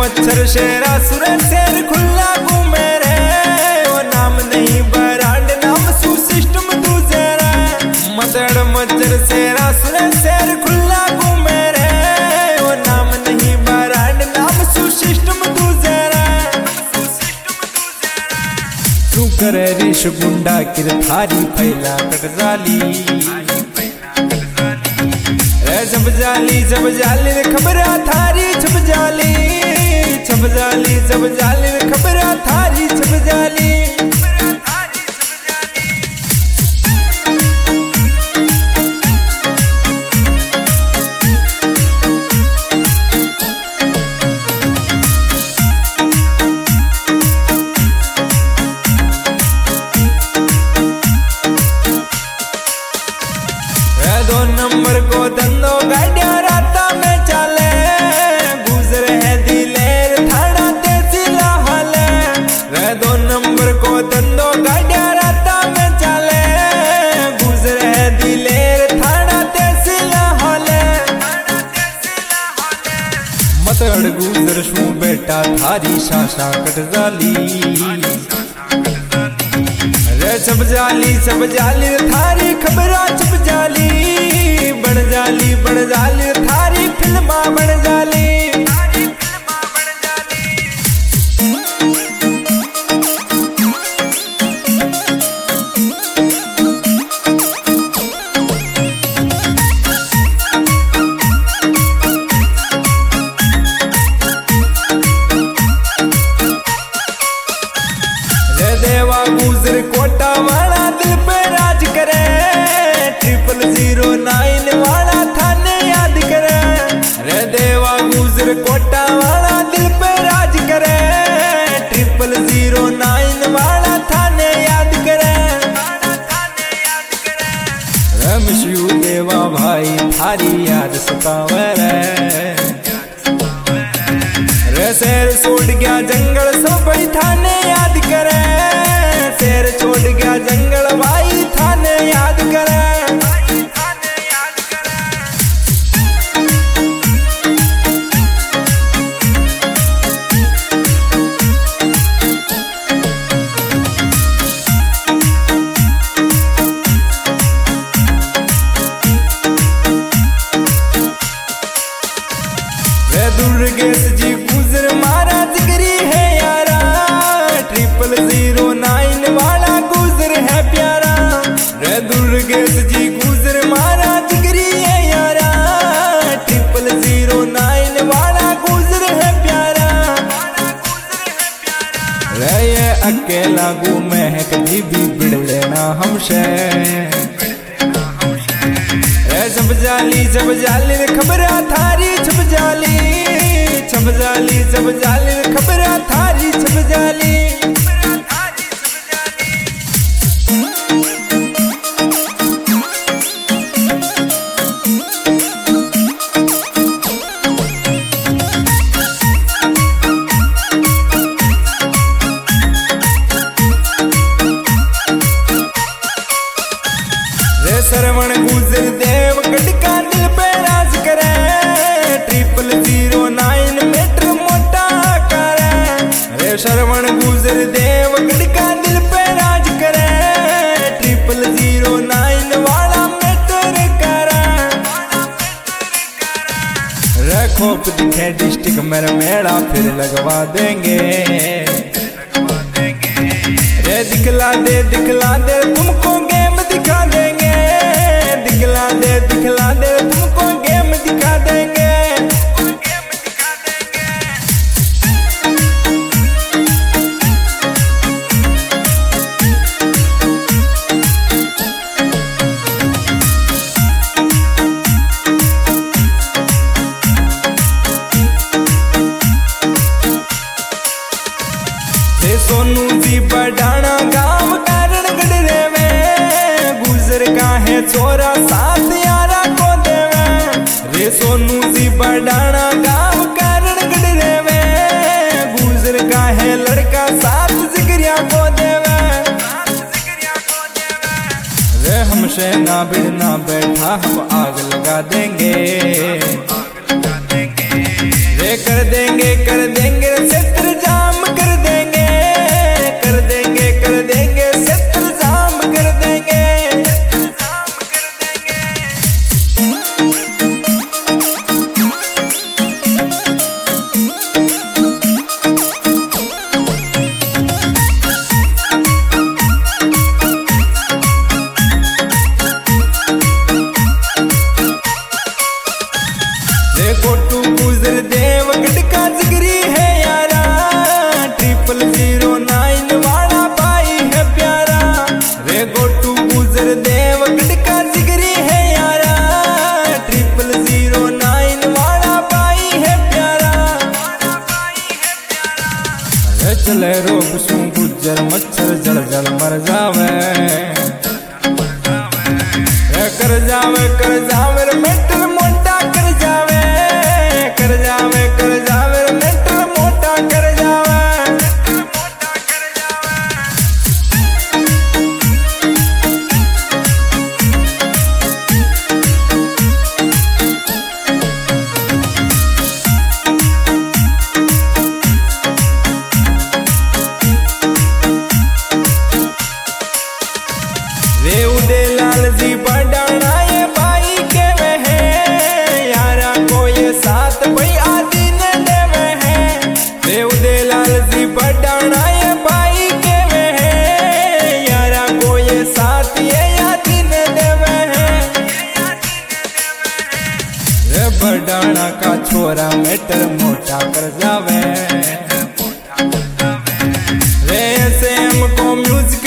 मच्छर शेरा सुरे शेर खुला घूमे रे, वो नाम नहीं बरांड नाम सु सिस्टम दूजे रे। मच्छर मच्छर शेरा सुरे शेर खुला घूमे रे, वो नाम नहीं बरांड नाम सु सिस्टम दूजे रे। तू करे ऋष गुंडा किर थारी फैला कटजाली, छप जाली रे खबरा थारी छप जाली, छप जाली रे खबरा थारी छप जाली। दो नंबर को धंधो गाड़िया राता में चले, गुजर है दिलेर थाना तेजिला हाले। रे दो नंबर को धंधो गाड़िया राता में चले, गुजर है दिलेर थाना तेजिला हाले। मतड़ गुजर शू बेटा थारी शाशा कटजाली, रे छप जाली थारी खबरा छप जाली, बन जाली थारी फिल्मा बन जाली। रे देवा गुजर कोटा वाला दिल पे राज करे, 0009 वाला थाने याद करे। रे देवा गुजर कोटा वाला दिल पे राज करे, 0009 वाला थाने याद करे। रमेश यू देवा भाई थारी याद सतावे रे, शेर छोड़ गया जंगल सब भाई थाने याद करे, शेर छोड़ गया जंगल भाई थाने याद करे। दुर्गेश जी गुजर मारा जिगरी है यारा, 0009 वाला गुजर है प्यारा। रे दुर्गेश जी गुजर मारा जिगरी है यारा, 0009 वाला गुजर है प्यारा। रे ये अकेला घूमे है कभी भी बिड़ लेना हमसे, छप जाली रे खबरा थारी छप जाली, छप जाली रे खबरा थारी छप जाली। रे श्रवण गुजर देव गढ़का दिल पे राज करे, 0009 मीटर मोटा करे। रे श्रवण गुजर देव गढ़का दिल पे राज करे, 0009 वाला मीटर करे। रे खोप दिखे डिस्ट्रिक्ट मेरा मेला फिर लगवा देंगे, रे दिखला दे तुमको गेम दिखा देंगे, दिखला दे तुमको गेम दिखा देंगे। सोनू जी बडाना गांव कारण गडरे में, गुजर का है चोरा साथ यारा को देवे। रे सोनू जी बडाना गांव कारण गडरे में, गुजर का है लड़का साथ जिगरिया को देवे। रे हमसे ना भिड़ना बैठा हम आग लगा देंगे, रे कर देंगे गोटू गुजर देव गटका जिगरी है यारा 0009 वाला भाई है प्यारा रे गोटू गुजर देव गटका जिगरी है यारा 0009 वाला भाई है प्यारा रे चले रोग सू गुजर मच्छर जल जल मर जावे कर जावे रे मेंटल मोटा कर जावे रे मेंटल मोटा कर जावे रे उदे लाल जी बडाना ये भाई के वे है यारा को ये साथ भाई आदि ने देवे है रे उदे लाल जी बडाना ये भाई के वे है यारा को ये साथ ये आदि ने देवे है रे बडाना का छोरा मेटर मोटा कर जावे रे ऐसे हमको म्यूजिक